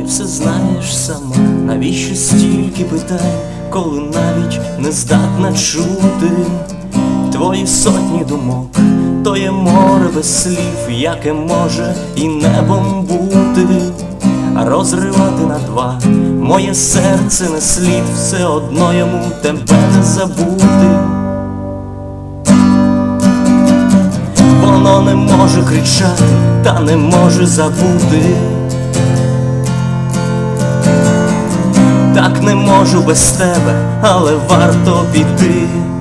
все знаєш сама, навіщо стільки питань, коли навіть не здатна чути твої сотні думок, то є море без слів, яке може і небом бути, розривати на два моє серце не слід, все одно йому тебе не забути. Воно не може кричати, та не може забути. Так не можу без тебе, але варто піти.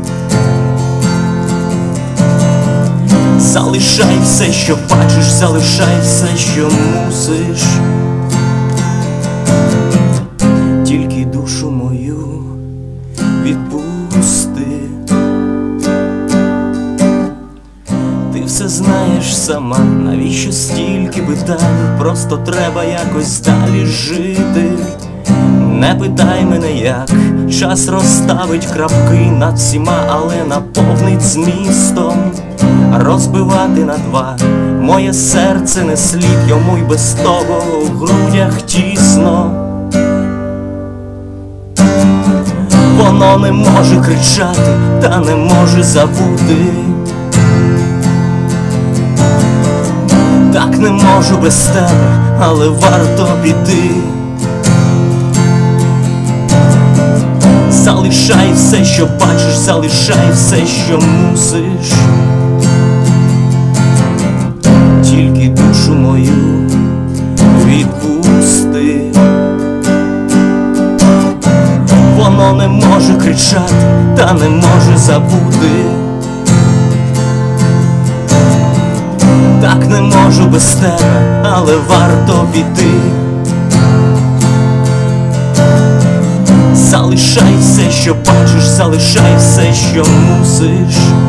Залишай все, що бачиш, залишай все, що мусиш. Тільки душу мою відпусти. Ти все знаєш сама, навіщо стільки питань, просто треба якось далі жити. Не питай мене як, час розставить крапки над всіма, але наповнить змістом. Розбивати на два моє серце не слід, йому й без того в грудях тісно. Воно не може кричати, та не може забути. Так не можу без тебе, але варто піти. Залишай все, що бачиш, залишай все, що мусиш. Тільки душу мою відпусти. Воно не може кричати, та не може забути. Так не можу без тебе, але варто піти. Залишай все, що бачиш, залишай все, що мусиш.